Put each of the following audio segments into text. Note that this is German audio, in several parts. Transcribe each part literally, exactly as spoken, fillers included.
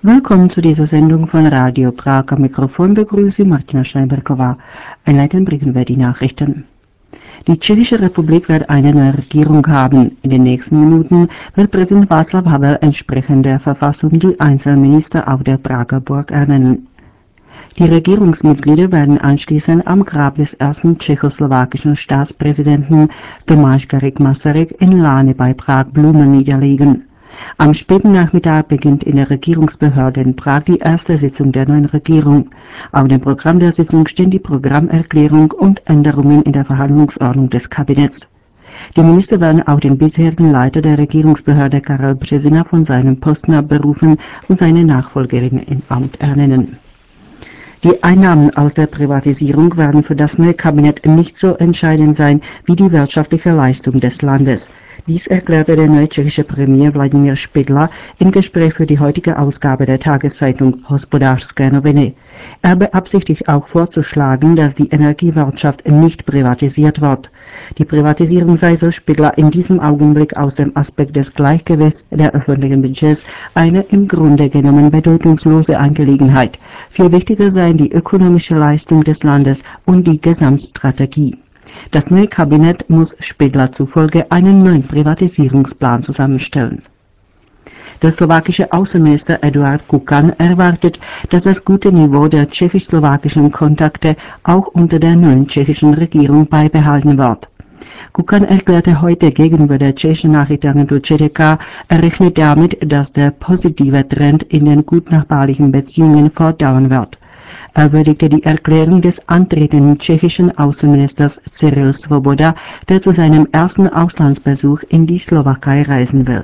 Willkommen zu dieser Sendung von Radio Prag. Am Mikrofon begrüße Martina Steinbergová. Einleitend bringen wir die Nachrichten. Die Tschechische Republik wird eine neue Regierung haben. In den nächsten Minuten wird Präsident Václav Havel entsprechend der Verfassung die Einzelminister auf der Prager Burg ernennen. Die Regierungsmitglieder werden anschließend am Grab des ersten tschechoslowakischen Staatspräsidenten Tomáš Garrigue Masaryk in Lane bei Prag Blumen niederlegen. Am späten Nachmittag beginnt in der Regierungsbehörde in Prag die erste Sitzung der neuen Regierung. Auf dem Programm der Sitzung stehen die Programmerklärung und Änderungen in der Verhandlungsordnung des Kabinetts. Die Minister werden auch den bisherigen Leiter der Regierungsbehörde Karel Březina von seinem Posten abberufen und seine Nachfolgerin im Amt ernennen. Die Einnahmen aus der Privatisierung werden für das neue Kabinett nicht so entscheidend sein wie die wirtschaftliche Leistung des Landes. Dies erklärte der neue tschechische Premier Vladimír Špidla im Gespräch für die heutige Ausgabe der Tageszeitung Hospodářské noviny. Er beabsichtigt auch vorzuschlagen, dass die Energiewirtschaft nicht privatisiert wird. Die Privatisierung sei, so Špidla, in diesem Augenblick aus dem Aspekt des Gleichgewichts der öffentlichen Budgets eine im Grunde genommen bedeutungslose Angelegenheit. Viel wichtiger seien die ökonomische Leistung des Landes und die Gesamtstrategie. Das neue Kabinett muss Špidla zufolge einen neuen Privatisierungsplan zusammenstellen. Der slowakische Außenminister Eduard Kukan erwartet, dass das gute Niveau der tschechisch-slowakischen Kontakte auch unter der neuen tschechischen Regierung beibehalten wird. Kukan erklärte heute gegenüber der tschechischen Nachrichtenagentur Č T K, er rechnet damit, dass der positive Trend in den gutnachbarlichen Beziehungen fortdauern wird. Er würdigte die Erklärung des antretenden tschechischen Außenministers Cyril Svoboda, der zu seinem ersten Auslandsbesuch in die Slowakei reisen will.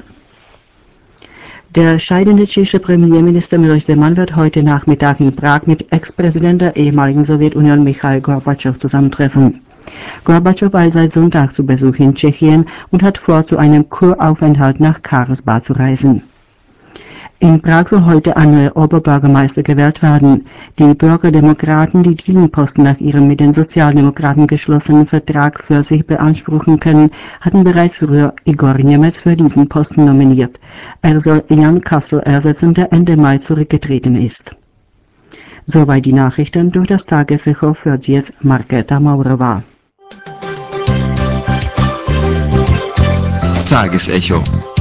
Der scheidende tschechische Premierminister Miloš Zeman wird heute Nachmittag in Prag mit Ex-Präsident der ehemaligen Sowjetunion Michail Gorbatschow zusammentreffen. Gorbatschow war seit Sonntag zu Besuch in Tschechien und hat vor, zu einem Kuraufenthalt nach Karlsbad zu reisen. In Prag soll heute ein neuer Oberbürgermeister gewählt werden. Die Bürgerdemokraten, die diesen Posten nach ihrem mit den Sozialdemokraten geschlossenen Vertrag für sich beanspruchen können, hatten bereits früher Igor Němec für diesen Posten nominiert. Er soll Jan Kassel ersetzen, der Ende Mai zurückgetreten ist. Soweit die Nachrichten. Durch das Tagesecho führt sie jetzt Markéta Maurová. Tagesecho.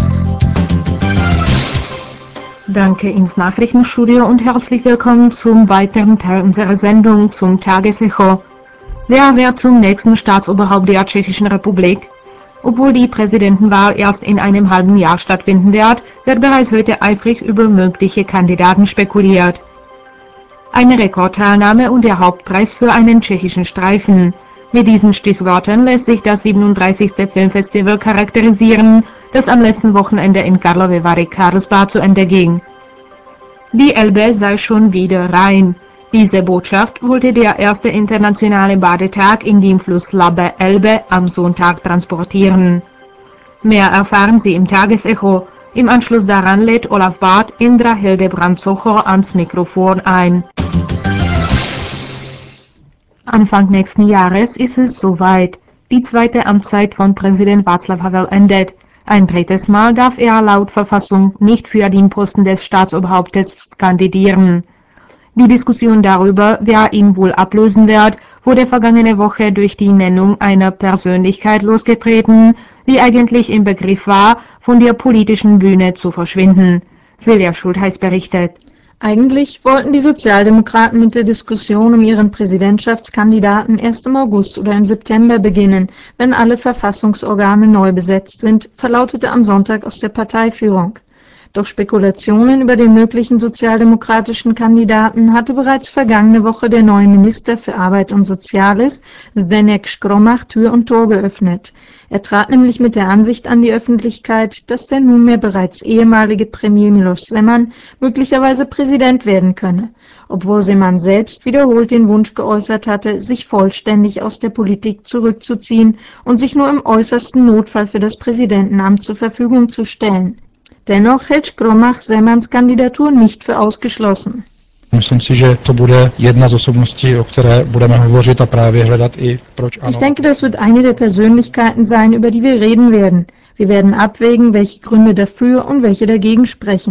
Danke ins Nachrichtenstudio und herzlich willkommen zum weiteren Teil unserer Sendung zum Tagesecho. Wer wird zum nächsten Staatsoberhaupt der Tschechischen Republik? Obwohl die Präsidentenwahl erst in einem halben Jahr stattfinden wird, wird bereits heute eifrig über mögliche Kandidaten spekuliert. Eine Rekordteilnahme und der Hauptpreis für einen tschechischen Streifen. Mit diesen Stichworten lässt sich das siebenunddreißigste Filmfestival charakterisieren, das am letzten Wochenende in Karlovy Vary Karlsbad zu Ende ging. Die Elbe sei schon wieder rein. Diese Botschaft wollte der erste internationale Badetag in dem Fluss Labe Elbe am Sonntag transportieren. Mehr erfahren Sie im Tagesecho. Im Anschluss daran lädt Olaf Barth Indra Hildebrand-Zocher ans Mikrofon ein. Anfang nächsten Jahres ist es soweit. Die zweite Amtszeit von Präsident Václav Havel endet. Ein drittes Mal darf er laut Verfassung nicht für den Posten des Staatsoberhauptes kandidieren. Die Diskussion darüber, wer ihn wohl ablösen wird, wurde vergangene Woche durch die Nennung einer Persönlichkeit losgetreten, die eigentlich im Begriff war, von der politischen Bühne zu verschwinden. Silja Schultheiß berichtet. Eigentlich wollten die Sozialdemokraten mit der Diskussion um ihren Präsidentschaftskandidaten erst im August oder im September beginnen, wenn alle Verfassungsorgane neu besetzt sind, verlautete am Sonntag aus der Parteiführung. Doch Spekulationen über den möglichen sozialdemokratischen Kandidaten hatte bereits vergangene Woche der neue Minister für Arbeit und Soziales, Zdeněk Škromach, Tür und Tor geöffnet. Er trat nämlich mit der Ansicht an die Öffentlichkeit, dass der nunmehr bereits ehemalige Premier Miloš Zeman möglicherweise Präsident werden könne, obwohl Zeman selbst wiederholt den Wunsch geäußert hatte, sich vollständig aus der Politik zurückzuziehen und sich nur im äußersten Notfall für das Präsidentenamt zur Verfügung zu stellen. Dennoch hält Škromach Zemans Kandidatur nicht für ausgeschlossen. Myslím si, že to bude jedna z osobností, o které budeme hovořit a právě hledat i proč ano. Ich denke, das wird eine der Persönlichkeiten sein, über die wir reden werden. Wir werden abwägen, welche Gründe dafür und welche dagegen sprechen.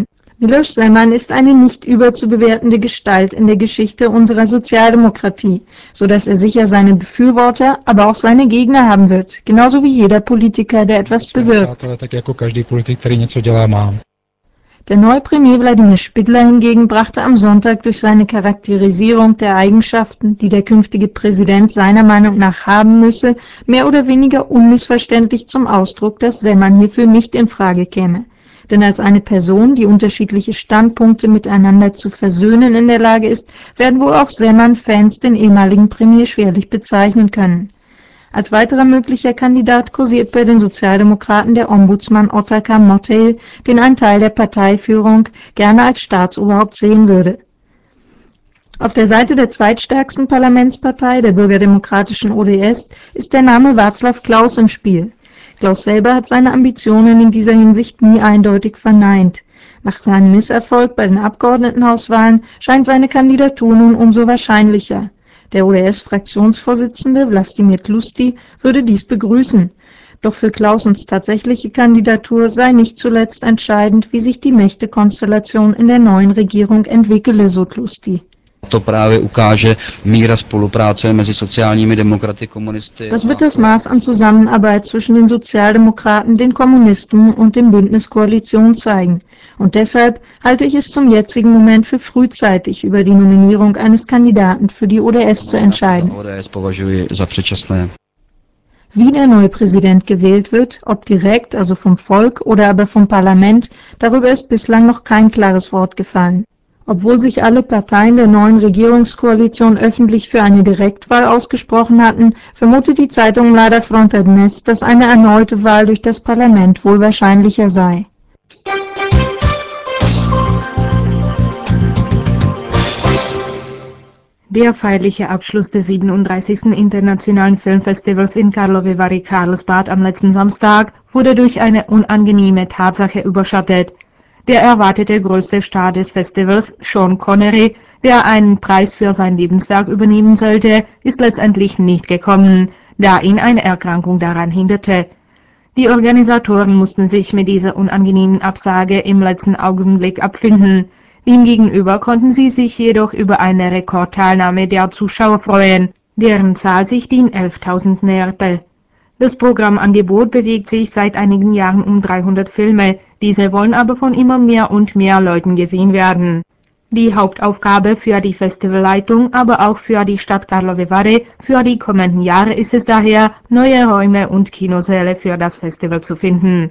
Miloš Zeman ist eine nicht überzubewertende Gestalt in der Geschichte unserer Sozialdemokratie, so dass er sicher seine Befürworter, aber auch seine Gegner haben wird, genauso wie jeder Politiker, der etwas bewirkt. Tak jako každý politik, který něco dělá, má. Der neue Premier Wladimir Špidla hingegen brachte am Sonntag durch seine Charakterisierung der Eigenschaften, die der künftige Präsident seiner Meinung nach haben müsse, mehr oder weniger unmissverständlich zum Ausdruck, dass Zeman hierfür nicht in Frage käme. Denn als eine Person, die unterschiedliche Standpunkte miteinander zu versöhnen in der Lage ist, werden wohl auch Zeman-Fans den ehemaligen Premier schwerlich bezeichnen können. Als weiterer möglicher Kandidat kursiert bei den Sozialdemokraten der Ombudsmann Otakar Motejl, den ein Teil der Parteiführung gerne als Staatsoberhaupt sehen würde. Auf der Seite der zweitstärksten Parlamentspartei, der bürgerdemokratischen O D S, ist der Name Václav Klaus im Spiel. Klaus selber hat seine Ambitionen in dieser Hinsicht nie eindeutig verneint. Nach seinem Misserfolg bei den Abgeordnetenhauswahlen scheint seine Kandidatur nun umso wahrscheinlicher. Der O D S-Fraktionsvorsitzende Vlastimir Tlusti würde dies begrüßen. Doch für Klausens tatsächliche Kandidatur sei nicht zuletzt entscheidend, wie sich die Mächtekonstellation in der neuen Regierung entwickele, so Tlusti. To právě ukáže míra spolupráce mezi sociálními demokraty, komunisty. Das wird das Maß an Zusammenarbeit zwischen den Sozialdemokraten, den Kommunisten und dem Bündnis Koalition zeigen. Und deshalb halte ich es zum jetzigen Moment für frühzeitig, über die Nominierung eines Kandidaten für die O D S zu entscheiden. O D S považuji za předčasné. Wie der neue Präsident gewählt wird, ob direkt, also vom Volk, oder aber vom Parlament, darüber ist bislang noch kein klares Wort gefallen. Obwohl sich alle Parteien der neuen Regierungskoalition öffentlich für eine Direktwahl ausgesprochen hatten, vermutet die Zeitung Mlada Fronta Dnes, dass eine erneute Wahl durch das Parlament wohl wahrscheinlicher sei. Der feierliche Abschluss des siebenunddreißigsten Internationalen Filmfestivals in Karlovy Vary Karlsbad am letzten Samstag wurde durch eine unangenehme Tatsache überschattet. Der erwartete größte Star des Festivals, Sean Connery, der einen Preis für sein Lebenswerk übernehmen sollte, ist letztendlich nicht gekommen, da ihn eine Erkrankung daran hinderte. Die Organisatoren mussten sich mit dieser unangenehmen Absage im letzten Augenblick abfinden. Demgegenüber konnten sie sich jedoch über eine Rekordteilnahme der Zuschauer freuen, deren Zahl sich den elftausend näherte. Das Programmangebot bewegt sich seit einigen Jahren um dreihundert Filme, diese wollen aber von immer mehr und mehr Leuten gesehen werden. Die Hauptaufgabe für die Festivalleitung, aber auch für die Stadt Karlovy Vary für die kommenden Jahre ist es daher, neue Räume und Kinosäle für das Festival zu finden.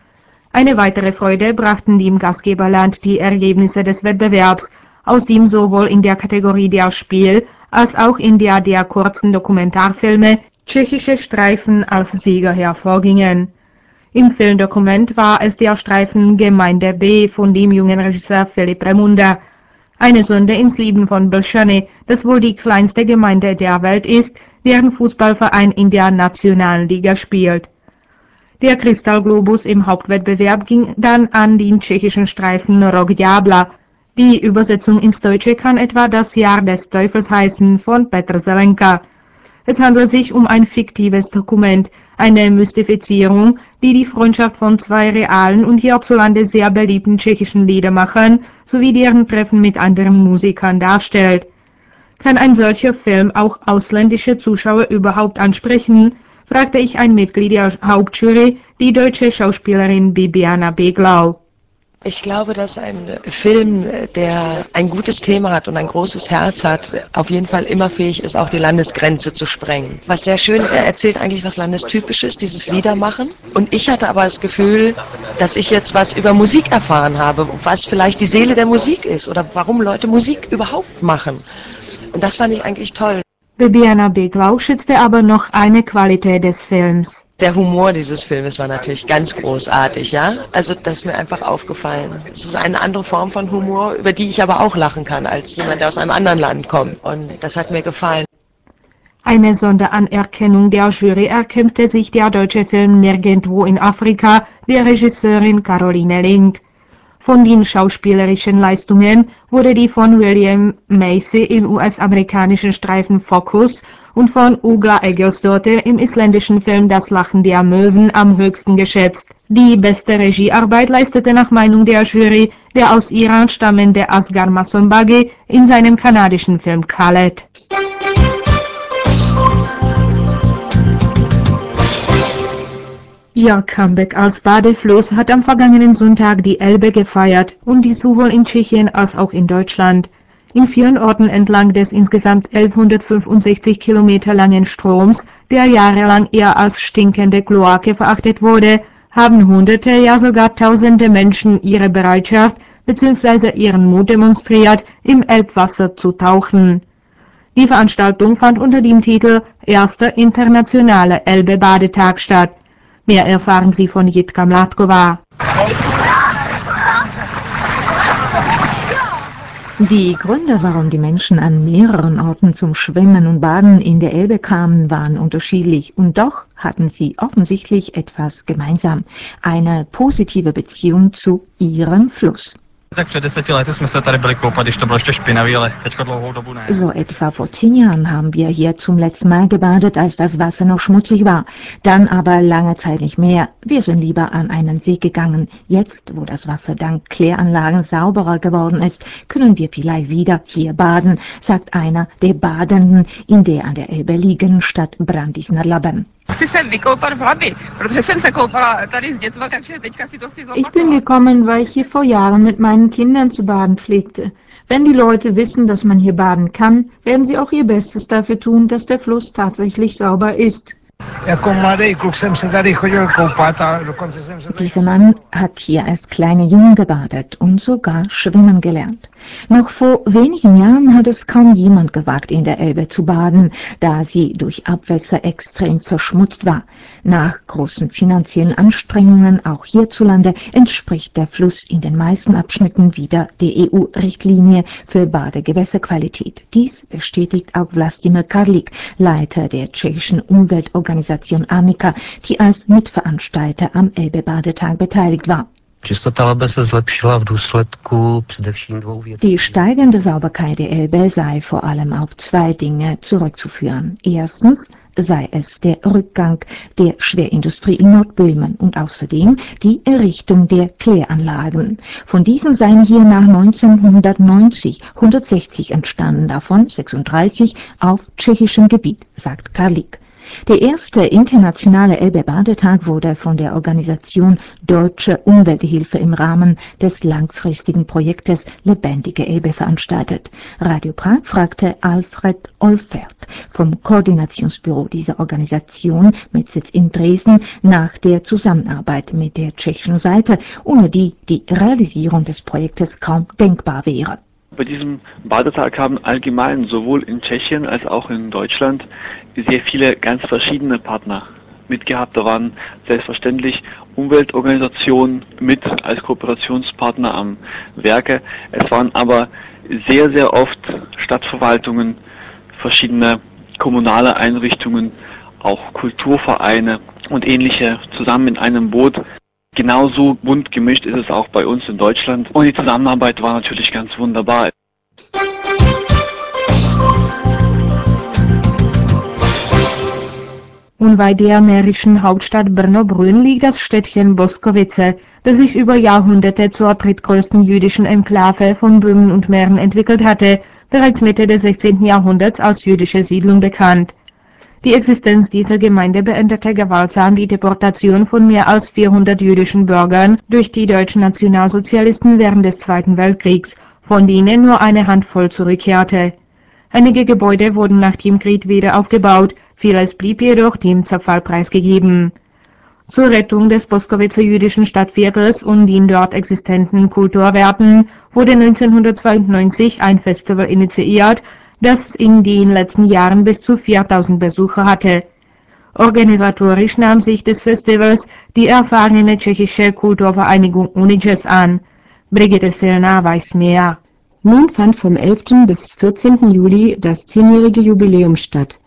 Eine weitere Freude brachten dem Gastgeberland die Ergebnisse des Wettbewerbs, aus dem sowohl in der Kategorie der Spiel- als auch in der der kurzen Dokumentarfilme tschechische Streifen als Sieger hervorgingen. Im Filmdokument war es der Streifen Gemeinde B von dem jungen Regisseur Filip Remunda. Eine Sonde ins Leben von Blšany, das wohl die kleinste Gemeinde der Welt ist, deren Fußballverein in der nationalen Liga spielt. Der Kristallglobus im Hauptwettbewerb ging dann an den tschechischen Streifen Rok Ďábla. Die Übersetzung ins Deutsche kann etwa das Jahr des Teufels heißen von Petr Zelenka. Es handelt sich um ein fiktives Dokument, eine Mystifizierung, die die Freundschaft von zwei realen und hierzulande sehr beliebten tschechischen Liedermachern sowie deren Treffen mit anderen Musikern darstellt. Kann ein solcher Film auch ausländische Zuschauer überhaupt ansprechen, fragte ich ein Mitglied der Hauptjury, die deutsche Schauspielerin Bibiana Beglau. Ich glaube, dass ein Film, der ein gutes Thema hat und ein großes Herz hat, auf jeden Fall immer fähig ist, auch die Landesgrenze zu sprengen. Was sehr schön ist, er erzählt eigentlich was Landestypisches, dieses Liedermachen. Und ich hatte aber das Gefühl, dass ich jetzt was über Musik erfahren habe, was vielleicht die Seele der Musik ist oder warum Leute Musik überhaupt machen. Und das fand ich eigentlich toll. Bibiana Beglau schätzte aber noch eine Qualität des Films. Der Humor dieses Filmes war natürlich ganz großartig, ja. Also das ist mir einfach aufgefallen. Es ist eine andere Form von Humor, über die ich aber auch lachen kann, als jemand, der aus einem anderen Land kommt. Und das hat mir gefallen. Eine Sonderanerkennung der Jury erkämpfte sich der deutsche Film Nirgendwo in Afrika der Regisseurin Caroline Link. Von den schauspielerischen Leistungen wurde die von William Macy im U S-amerikanischen Streifen Focus und von Ugla Eggertsdottir im isländischen Film Das Lachen der Möwen am höchsten geschätzt. Die beste Regiearbeit leistete nach Meinung der Jury der aus Iran stammende Asghar Massombagi in seinem kanadischen Film Khaled. Ihr Comeback als Badefluss hat am vergangenen Sonntag die Elbe gefeiert und dies sowohl in Tschechien als auch in Deutschland. In vielen Orten entlang des insgesamt elfhundertfünfundsechzig Kilometer langen Stroms, der jahrelang eher als stinkende Kloake verachtet wurde, haben Hunderte, ja sogar Tausende Menschen ihre Bereitschaft bzw. ihren Mut demonstriert, im Elbwasser zu tauchen. Die Veranstaltung fand unter dem Titel Erster internationaler Elbe-Badetag statt. Mehr erfahren Sie von Jitka Mládková. Die Gründe, warum die Menschen an mehreren Orten zum Schwimmen und Baden in der Elbe kamen, waren unterschiedlich und doch hatten sie offensichtlich etwas gemeinsam: eine positive Beziehung zu ihrem Fluss. So etwa vor zehn Jahren haben wir hier zum letzten Mal gebadet, als das Wasser noch schmutzig war. Dann aber lange Zeit nicht mehr. Wir sind lieber an einen See gegangen. Jetzt, wo das Wasser dank Kläranlagen sauberer geworden ist, können wir vielleicht wieder hier baden, sagt einer der Badenden in der an der Elbe liegenden Stadt Brandýs nad Labem. Ich bin gekommen, weil ich hier vor Jahren mit meinen Kindern zu baden pflegte. Wenn die Leute wissen, dass man hier baden kann, werden sie auch ihr Bestes dafür tun, dass der Fluss tatsächlich sauber ist. Dieser Mann hat hier als kleiner Junge gebadet und sogar schwimmen gelernt. Noch vor wenigen Jahren hat es kaum jemand gewagt, in der Elbe zu baden, da sie durch Abwässer extrem verschmutzt war. Nach großen finanziellen Anstrengungen auch hierzulande entspricht der Fluss in den meisten Abschnitten wieder der E U-Richtlinie für Badegewässerqualität. Dies bestätigt auch Vlastimir Karlik, Leiter der tschechischen Umweltorganisation Amika, die als Mitveranstalter am Elbe-Badetag beteiligt war. Die steigende Sauberkeit der Elbe sei vor allem auf zwei Dinge zurückzuführen. Erstens sei es der Rückgang der Schwerindustrie in Nordböhmen und außerdem die Errichtung der Kläranlagen. Von diesen seien hier nach neunzehnhundertneunzig hundertsechzig entstanden, davon sechsunddreißig auf tschechischem Gebiet, sagt Karlik. Der erste internationale Elbe-Badetag wurde von der Organisation Deutsche Umwelthilfe im Rahmen des langfristigen Projektes Lebendige Elbe veranstaltet. Radio Prag fragte Alfred Olfert vom Koordinationsbüro dieser Organisation mit Sitz in Dresden nach der Zusammenarbeit mit der tschechischen Seite, ohne die die Realisierung des Projektes kaum denkbar wäre. Bei diesem Badetag haben allgemein sowohl in Tschechien als auch in Deutschland sehr viele ganz verschiedene Partner mitgehabt. Da waren selbstverständlich Umweltorganisationen mit als Kooperationspartner am Werke. Es waren aber sehr, sehr oft Stadtverwaltungen, verschiedene kommunale Einrichtungen, auch Kulturvereine und ähnliche zusammen in einem Boot. Genauso bunt gemischt ist es auch bei uns in Deutschland und die Zusammenarbeit war natürlich ganz wunderbar. Unweit der mährischen Hauptstadt Brno-Brünn liegt das Städtchen Boskovice, das sich über Jahrhunderte zur drittgrößten jüdischen Enklave von Böhmen und Mähren entwickelt hatte, bereits Mitte des sechzehnten Jahrhunderts als jüdische Siedlung bekannt. Die Existenz dieser Gemeinde beendete gewaltsam die Deportation von mehr als vierhundert jüdischen Bürgern durch die deutschen Nationalsozialisten während des Zweiten Weltkriegs, von denen nur eine Handvoll zurückkehrte. Einige Gebäude wurden nach dem Krieg wieder aufgebaut, vieles blieb jedoch dem Zerfall preisgegeben. Zur Rettung des Boskovicer jüdischen Stadtviertels und den dort existenten Kulturwerten wurde neunzehnhundertzweiundneunzig ein Festival initiiert, das in den letzten Jahren bis zu viertausend Besucher hatte. Organisatorisch nahm sich des Festivals die erfahrene tschechische Kulturvereinigung Unices an. Brigitte Silna weiß mehr. Nun fand vom elften bis vierzehnten Juli das zehnjährige Jubiläum statt.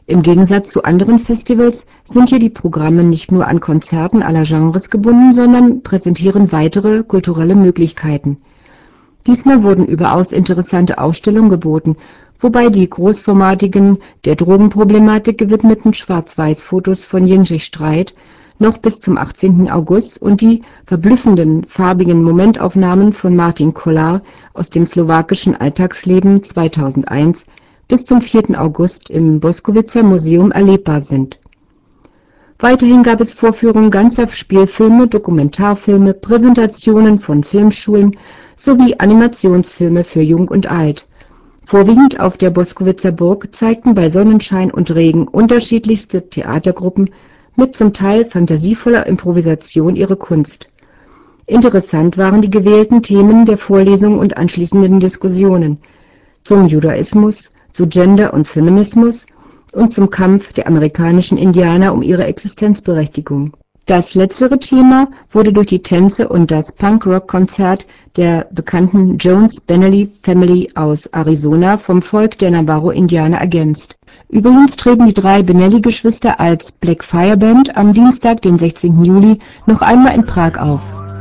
Im Gegensatz zu anderen Festivals sind hier die Programme nicht nur an Konzerten aller Genres gebunden, sondern präsentieren weitere kulturelle Möglichkeiten. Diesmal wurden überaus interessante Ausstellungen geboten, wobei die großformatigen, der Drogenproblematik gewidmeten Schwarz-Weiß-Fotos von Jindřich Streit noch bis zum achtzehnten August und die verblüffenden farbigen Momentaufnahmen von Martin Koller aus dem slowakischen Alltagsleben zweitausendeins bis zum vierten August im Boskowitzer Museum erlebbar sind. Weiterhin gab es Vorführungen ganzer Spielfilme, Dokumentarfilme, Präsentationen von Filmschulen sowie Animationsfilme für Jung und Alt. Vorwiegend auf der Boskowitzer Burg zeigten bei Sonnenschein und Regen unterschiedlichste Theatergruppen mit zum Teil fantasievoller Improvisation ihre Kunst. Interessant waren die gewählten Themen der Vorlesungen und anschließenden Diskussionen zum Judaismus, zu Gender und Feminismus und zum Kampf der amerikanischen Indianer um ihre Existenzberechtigung. Das letztere Thema wurde durch die Tänze und das Punk-Rock-Konzert der bekannten Jones-Benelli Family aus Arizona vom Volk der Navarro-Indianer ergänzt. Übrigens treten die drei Benelli-Geschwister als Black Fire Band am Dienstag, den sechzehnten Juli, noch einmal in Prag auf.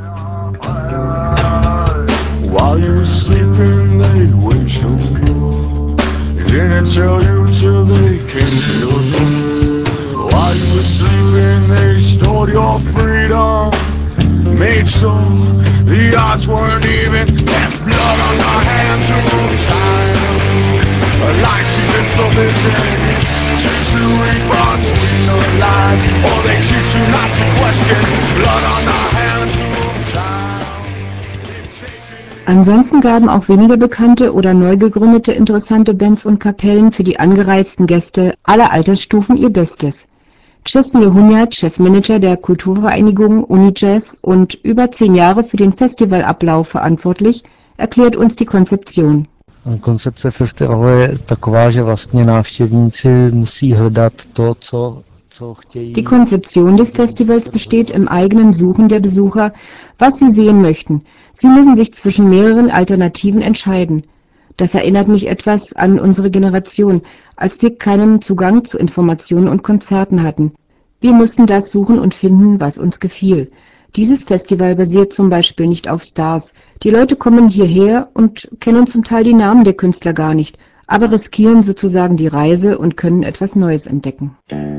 While you were sleeping, they wouldn't show you. Didn't tell you till they came to your door. While you were sleeping, they stole your freedom. Made sure the odds weren't even. There's blood on our hands through time. Lights even so busy. Teach you read between the lines, or they teach you not to question. Blood on our hands through time. Ansonsten gaben auch weniger bekannte oder neu gegründete interessante Bands und Kapellen für die angereisten Gäste aller Altersstufen ihr Bestes. Čestný Hunjat, Chefmanager der Kulturvereinigung Unijazz und über zehn Jahre für den Festivalablauf verantwortlich, erklärt uns die Konzeption. Koncepce festivalu je taková, že vlastně návštěvníci musí hledat to, co Die Konzeption des Festivals besteht im eigenen Suchen der Besucher, was sie sehen möchten. Sie müssen sich zwischen mehreren Alternativen entscheiden. Das erinnert mich etwas an unsere Generation, als wir keinen Zugang zu Informationen und Konzerten hatten. Wir mussten das suchen und finden, was uns gefiel. Dieses Festival basiert zum Beispiel nicht auf Stars. Die Leute kommen hierher und kennen zum Teil die Namen der Künstler gar nicht, aber riskieren sozusagen die Reise und können etwas Neues entdecken.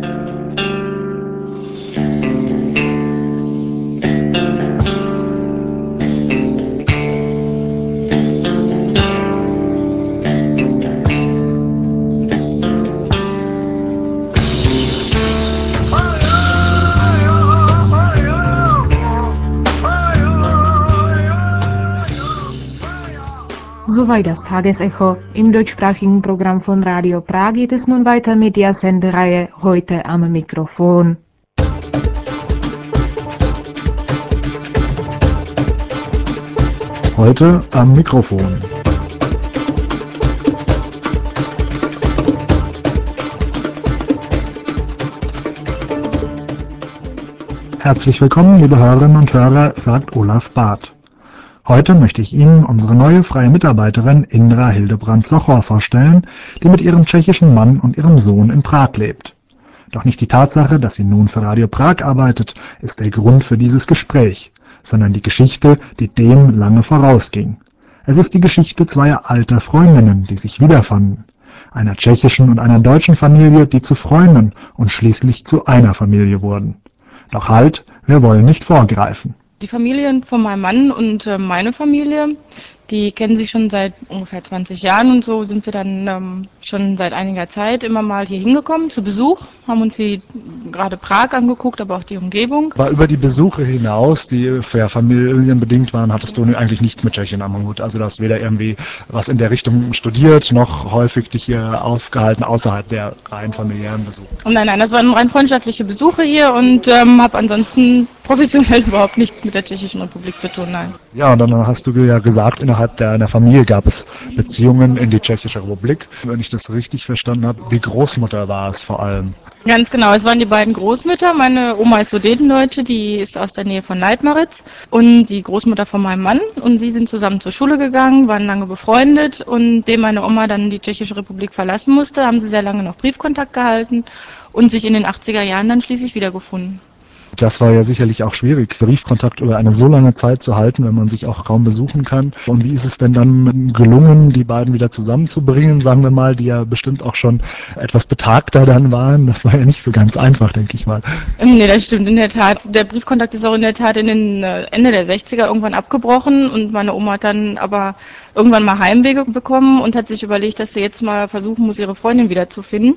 Soweit das Tagesecho. Im deutschsprachigen Programm von Radio Prag geht es nun weiter mit der Sendereihe Heute am Mikrofon. Heute am Mikrofon. Herzlich willkommen, liebe Hörerinnen und Hörer, sagt Olaf Barth. Heute möchte ich Ihnen unsere neue freie Mitarbeiterin Indra Hildebrand-Sochor vorstellen, die mit ihrem tschechischen Mann und ihrem Sohn in Prag lebt. Doch nicht die Tatsache, dass sie nun für Radio Prag arbeitet, ist der Grund für dieses Gespräch, sondern die Geschichte, die dem lange vorausging. Es ist die Geschichte zweier alter Freundinnen, die sich wiederfanden. Einer tschechischen und einer deutschen Familie, die zu Freunden und schließlich zu einer Familie wurden. Doch halt, wir wollen nicht vorgreifen. Die Familien von meinem Mann und äh, meine Familie, die kennen sich schon seit ungefähr zwanzig Jahren und so sind wir dann ähm, schon seit einiger Zeit immer mal hier hingekommen zu Besuch, haben uns die gerade Prag angeguckt, aber auch die Umgebung. Aber über die Besuche hinaus, die für familienbedingt waren, hattest du eigentlich nichts mit Tschechien am Hut. Also du hast weder irgendwie was in der Richtung studiert, noch häufig dich hier aufgehalten außerhalb der rein familiären Besuche. Und nein, nein, das waren rein freundschaftliche Besuche hier und ähm, habe ansonsten professionell überhaupt nichts mit der Tschechischen Republik zu tun, nein. Ja, und dann hast du ja gesagt, in innerhalb deiner Familie gab es Beziehungen in die Tschechische Republik. Wenn ich das richtig verstanden habe, die Großmutter war es vor allem. Ganz genau, es waren die beiden Großmütter. Meine Oma ist Sudetendeutsche, die ist aus der Nähe von Leitmaritz, und die Großmutter von meinem Mann. Und sie sind zusammen zur Schule gegangen, waren lange befreundet, und dem meine Oma dann die Tschechische Republik verlassen musste, haben sie sehr lange noch Briefkontakt gehalten und sich in den achtziger Jahren dann schließlich wiedergefunden. Das war ja sicherlich auch schwierig, Briefkontakt über eine so lange Zeit zu halten, wenn man sich auch kaum besuchen kann. Und wie ist es denn dann gelungen, die beiden wieder zusammenzubringen, sagen wir mal, die ja bestimmt auch schon etwas betagter dann waren? Das war ja nicht so ganz einfach, denke ich mal. Nee, das stimmt in der Tat. Der Briefkontakt ist auch in der Tat in den Ende der sechziger irgendwann abgebrochen, und meine Oma hat dann aber irgendwann mal Heimwege bekommen und hat sich überlegt, dass sie jetzt mal versuchen muss, ihre Freundin wiederzufinden.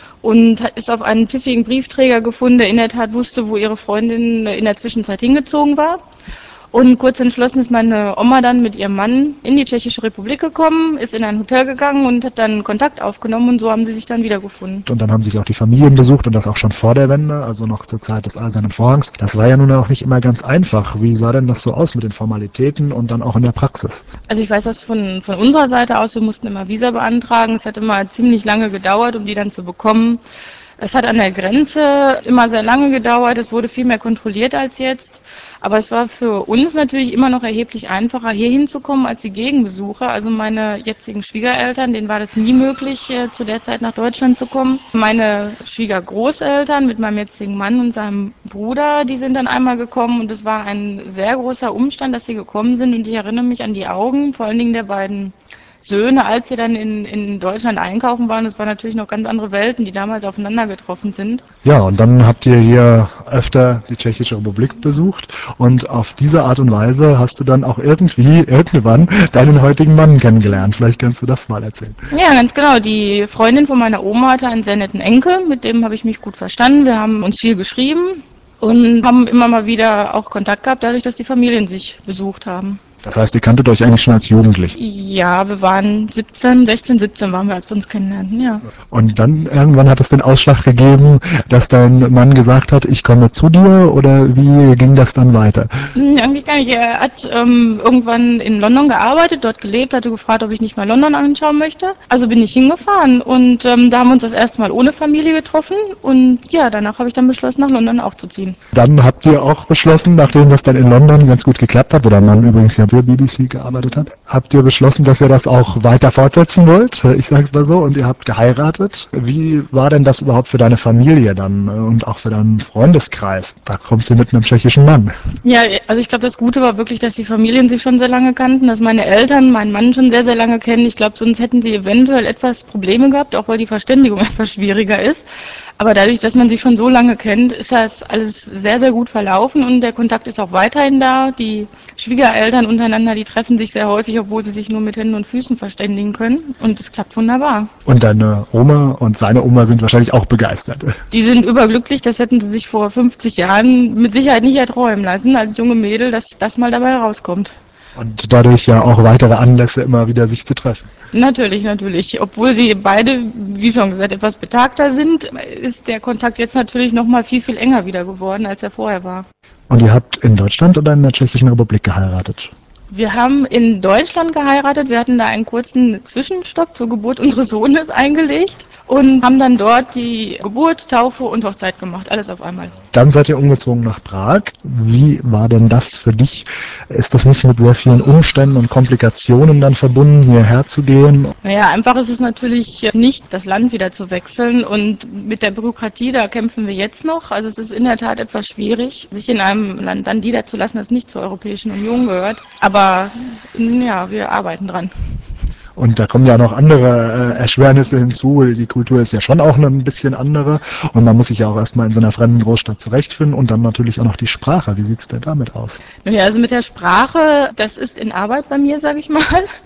Und ist auf einen pfiffigen Briefträger gefunden, der in der Tat wusste, wo ihre Freundin in der Zwischenzeit hingezogen war. Und kurz entschlossen ist meine Oma dann mit ihrem Mann in die Tschechische Republik gekommen, ist in ein Hotel gegangen und hat dann Kontakt aufgenommen, und so haben sie sich dann wiedergefunden. Und dann haben sich auch die Familien besucht, und das auch schon vor der Wende, also noch zur Zeit des Eisernen Vorhangs. Das war ja nun auch nicht immer ganz einfach. Wie sah denn das so aus mit den Formalitäten und dann auch in der Praxis? Also ich weiß das von, von unserer Seite aus, wir mussten immer Visa beantragen. Es hat immer ziemlich lange gedauert, um die dann zu bekommen. Es hat an der Grenze immer sehr lange gedauert, es wurde viel mehr kontrolliert als jetzt, aber es war für uns natürlich immer noch erheblich einfacher, hier hinzukommen als die Gegenbesucher. Also meine jetzigen Schwiegereltern, denen war das nie möglich, äh, zu der Zeit nach Deutschland zu kommen. Meine Schwiegergroßeltern mit meinem jetzigen Mann und seinem Bruder, die sind dann einmal gekommen, und es war ein sehr großer Umstand, dass sie gekommen sind, und ich erinnere mich an die Augen, vor allen Dingen der beiden Söhne, als sie dann in, in Deutschland einkaufen waren. Das waren natürlich noch ganz andere Welten, die damals aufeinander getroffen sind. Ja, und dann habt ihr hier öfter die Tschechische Republik besucht, und auf diese Art und Weise hast du dann auch irgendwie, irgendwann, deinen heutigen Mann kennengelernt. Vielleicht kannst du das mal erzählen. Ja, ganz genau. Die Freundin von meiner Oma hatte einen sehr netten Enkel, mit dem habe ich mich gut verstanden. Wir haben uns viel geschrieben und haben immer mal wieder auch Kontakt gehabt, dadurch, dass die Familien sich besucht haben. Das heißt, ihr kanntet euch eigentlich schon als Jugendlich? Ja, wir waren siebzehn, sechzehn, siebzehn waren wir, als wir uns kennenlernten, ja. Und dann irgendwann hat es den Ausschlag gegeben, dass dein Mann gesagt hat, ich komme zu dir, oder wie ging das dann weiter? Hm, eigentlich gar nicht. Er hat ähm, irgendwann in London gearbeitet, dort gelebt, hatte gefragt, ob ich nicht mal London anschauen möchte. Also bin ich hingefahren, und ähm, da haben wir uns das erste Mal ohne Familie getroffen, und ja, danach habe ich dann beschlossen, nach London auch zu ziehen. Dann habt ihr auch beschlossen, nachdem das dann in London ganz gut geklappt hat, wo dein Mann übrigens ja für B B C gearbeitet hat, habt ihr beschlossen, dass ihr das auch weiter fortsetzen wollt? Ich sag's mal so. Und ihr habt geheiratet. Wie war denn das überhaupt für deine Familie dann und auch für deinen Freundeskreis? Da kommt sie mit einem tschechischen Mann. Ja, also ich glaube, das Gute war wirklich, dass die Familien sich schon sehr lange kannten, dass meine Eltern meinen Mann schon sehr, sehr lange kennen. Ich glaube, sonst hätten sie eventuell etwas Probleme gehabt, auch weil die Verständigung etwas schwieriger ist. Aber dadurch, dass man sich schon so lange kennt, ist das alles sehr, sehr gut verlaufen, und der Kontakt ist auch weiterhin da. Die Schwiegereltern untereinander, die treffen sich sehr häufig, obwohl sie sich nur mit Händen und Füßen verständigen können, und es klappt wunderbar. Und deine Oma und seine Oma sind wahrscheinlich auch begeistert. Die sind überglücklich, das hätten sie sich vor fünfzig Jahren mit Sicherheit nicht erträumen lassen, als junge Mädel, dass das mal dabei rauskommt. Und dadurch ja auch weitere Anlässe immer wieder sich zu treffen. Natürlich, natürlich. Obwohl sie beide, wie schon gesagt, etwas betagter sind, ist der Kontakt jetzt natürlich noch mal viel, viel enger wieder geworden, als er vorher war. Und ihr habt in Deutschland oder in der Tschechischen Republik geheiratet? Wir haben in Deutschland geheiratet. Wir hatten da einen kurzen Zwischenstopp zur Geburt unseres Sohnes eingelegt und haben dann dort die Geburt, Taufe und Hochzeit gemacht. Alles auf einmal. Dann seid ihr umgezogen nach Prag. Wie war denn das für dich? Ist das nicht mit sehr vielen Umständen und Komplikationen dann verbunden, hierher zu gehen? Naja, einfach ist es natürlich nicht, das Land wieder zu wechseln, und mit der Bürokratie, da kämpfen wir jetzt noch. Also es ist in der Tat etwas schwierig, sich in einem Land dann niederzulassen, das nicht zur Europäischen Union gehört. Aber Aber ja, wir arbeiten dran. Und da kommen ja noch andere äh, Erschwernisse hinzu. Die Kultur ist ja schon auch ein bisschen andere. Und man muss sich ja auch erstmal in so einer fremden Großstadt zurechtfinden. Und dann natürlich auch noch die Sprache. Wie sieht's denn damit aus? Ja, also mit der Sprache, das ist in Arbeit bei mir, sage ich mal.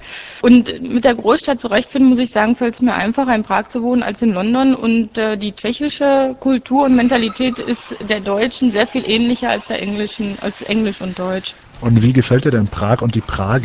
Und mit der Großstadt zurechtfinden, muss ich sagen, fällt es mir einfacher, in Prag zu wohnen als in London. Und äh, die tschechische Kultur und Mentalität ist der Deutschen sehr viel ähnlicher als der englischen, als Englisch und Deutsch. Und wie gefällt dir denn Prag und die Prager?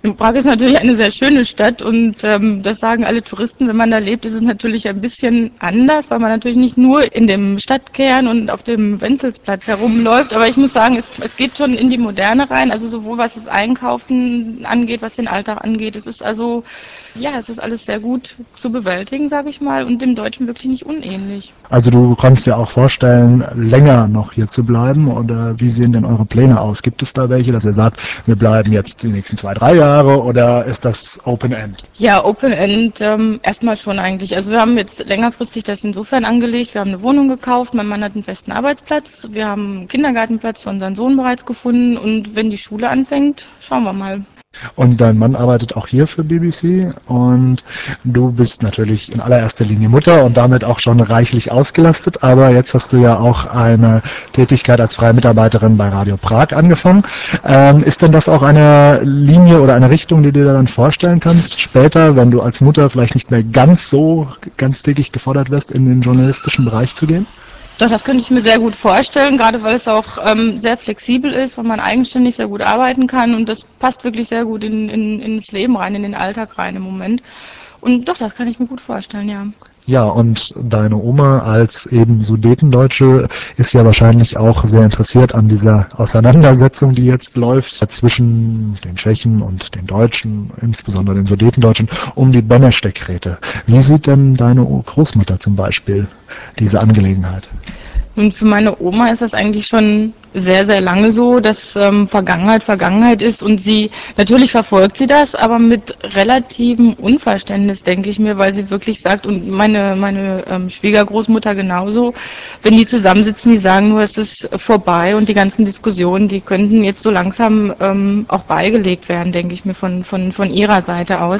Prag ist natürlich eine sehr schöne Stadt und ähm, das sagen alle Touristen, wenn man da lebt, ist es natürlich ein bisschen anders, weil man natürlich nicht nur in dem Stadtkern und auf dem Wenzelsplatz herumläuft, aber ich muss sagen, es, es geht schon in die Moderne rein, also sowohl was das Einkaufen angeht, was den Alltag angeht. Es ist also, ja, es ist alles sehr gut zu bewältigen, sage ich mal, und dem Deutschen wirklich nicht unähnlich. Also du kannst dir auch vorstellen, länger noch hier zu bleiben, oder wie sehen denn eure Pläne aus? Gibt es da welche, dass ihr sagt, wir bleiben jetzt die nächsten zwei, drei Jahre, oder ist das Open End? Ja, Open End ähm, erstmal schon eigentlich. Also wir haben jetzt längerfristig das insofern angelegt, wir haben eine Wohnung gekauft, mein Mann hat einen festen Arbeitsplatz, wir haben einen Kindergartenplatz für unseren Sohn bereits gefunden und wenn die Schule anfängt, schauen wir mal. Und dein Mann arbeitet auch hier für B B C und du bist natürlich in allererster Linie Mutter und damit auch schon reichlich ausgelastet, aber jetzt hast du ja auch eine Tätigkeit als freie Mitarbeiterin bei Radio Prag angefangen. Ähm, ist denn das auch eine Linie oder eine Richtung, die du dir dann vorstellen kannst, später, wenn du als Mutter vielleicht nicht mehr ganz so ganz täglich gefordert wirst, in den journalistischen Bereich zu gehen? Doch, das könnte ich mir sehr gut vorstellen, gerade weil es auch ähm, sehr flexibel ist, weil man eigenständig sehr gut arbeiten kann und das passt wirklich sehr gut in, in, ins Leben rein, in den Alltag rein im Moment. Und doch, das kann ich mir gut vorstellen, ja. Ja, und deine Oma als eben Sudetendeutsche ist ja wahrscheinlich auch sehr interessiert an dieser Auseinandersetzung, die jetzt läuft zwischen den Tschechen und den Deutschen, insbesondere den Sudetendeutschen, um die Beneš-Dekrete. Wie sieht denn deine Großmutter zum Beispiel diese Angelegenheit? Und für meine Oma ist das eigentlich schon sehr, sehr lange so, dass ähm, Vergangenheit Vergangenheit ist und sie, natürlich verfolgt sie das, aber mit relativem Unverständnis, denke ich mir, weil sie wirklich sagt, und meine, meine ähm, Schwiegergroßmutter genauso, wenn die zusammensitzen, die sagen nur, es ist vorbei und die ganzen Diskussionen, die könnten jetzt so langsam ähm, auch beigelegt werden, denke ich mir, von, von, von ihrer Seite aus.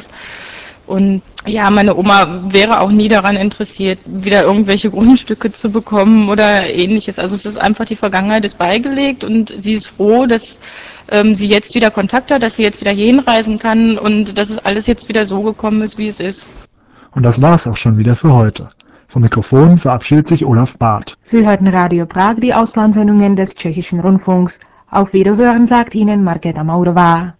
Und ja, meine Oma wäre auch nie daran interessiert, wieder irgendwelche Grundstücke zu bekommen oder ähnliches. Also es ist einfach, die Vergangenheit ist beigelegt und sie ist froh, dass ähm, sie jetzt wieder Kontakt hat, dass sie jetzt wieder hier hinreisen kann und dass es alles jetzt wieder so gekommen ist, wie es ist. Und das war es auch schon wieder für heute. Vom Mikrofon verabschiedet sich Olaf Barth. Sie hörten Radio Prag, die Auslandssendungen des Tschechischen Rundfunks. Auf Wiederhören sagt Ihnen Markéta Maurová.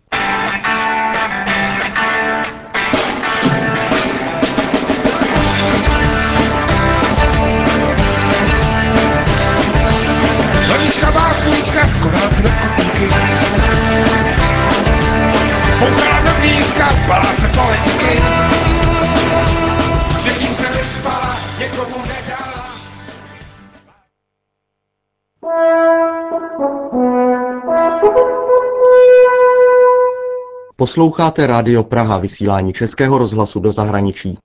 Hladička básníčka skorá do kutníky. Bouchala do blízka, paláce kolečky. Předtím se nespala, někomu nedala. Posloucháte Rádio Praha, vysílání Českého rozhlasu do zahraničí.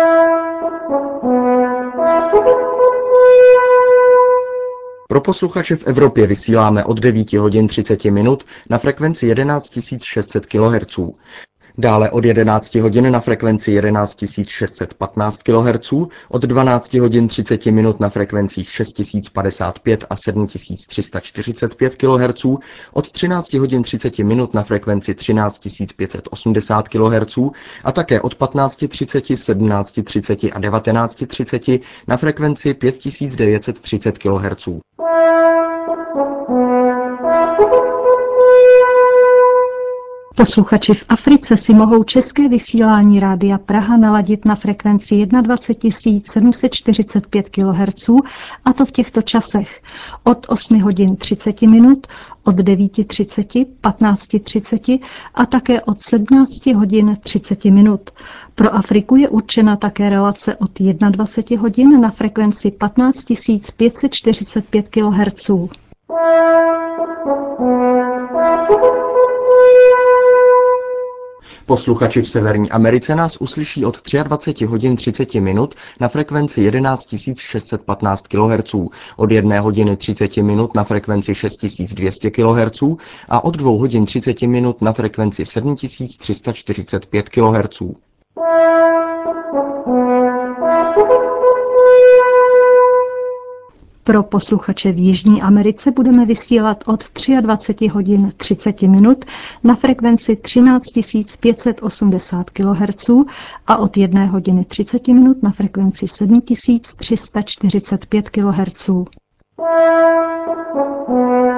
Pro posluchače v Evropě vysíláme od devíti hodin třicet minut na frekvenci jedenáct tisíc šest set kilohertzů. Dále od jedenácti hodin na frekvenci jedenáct tisíc šest set patnáct kilohertzů, od dvanácti hodin třicet minut na frekvencích šest tisíc padesát pět a sedm tisíc tři sta čtyřicet pět kilohertzů, od třinácti hodin třicet minut na frekvenci třináct tisíc pět set osmdesát kilohertzů a také od patnácti třicet, sedmnácti třicet a devatenácti třicet na frekvenci pět tisíc devět set třicet kilohertzů. Posluchači v Africe si mohou české vysílání Rádia Praha naladit na frekvenci dvacet jedna tisíc sedm set čtyřicet pět kilohertzů, a to v těchto časech od osmi hodin třicet minut, od devíti třicet, patnácti třicet a také od sedmnácti hodin třicet minut. Pro Afriku je určena také relace od dvacet jedna hodin na frekvenci patnáct tisíc pět set čtyřicet pět kilohertzů. Posluchači v Severní Americe nás uslyší od dvacet tři hodin třicet minut na frekvenci jedenáct tisíc šest set patnáct kilohertzů, od jedné hodiny třicet minut na frekvenci šest tisíc dvě stě kilohertzů a od dvou hodin třicet minut na frekvenci sedm tisíc tři sta čtyřicet pět kilohertzů. Pro posluchače v Jižní Americe budeme vysílat od dvacet tři hodin třicet minut na frekvenci třináct tisíc pět set osmdesát kilohertzů a od jedné hodiny třicet minut na frekvenci sedm tisíc tři sta čtyřicet pět kilohertzů.